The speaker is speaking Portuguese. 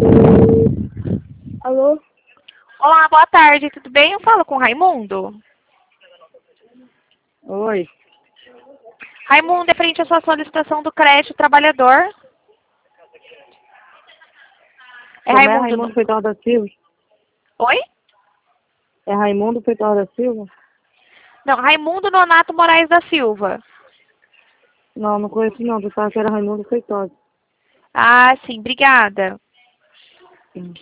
Alô? Olá, boa tarde, tudo bem? Eu falo com o Raimundo. Oi. Raimundo, é frente à sua solicitação do crédito trabalhador. É Como é Raimundo. Raimundo Feitosa da Silva? Oi? É Raimundo Feitosa da Silva? Não, Raimundo Nonato Moraes da Silva. Não, não conheço não. Pensava que era Raimundo Feitosa. Ah, sim, obrigada.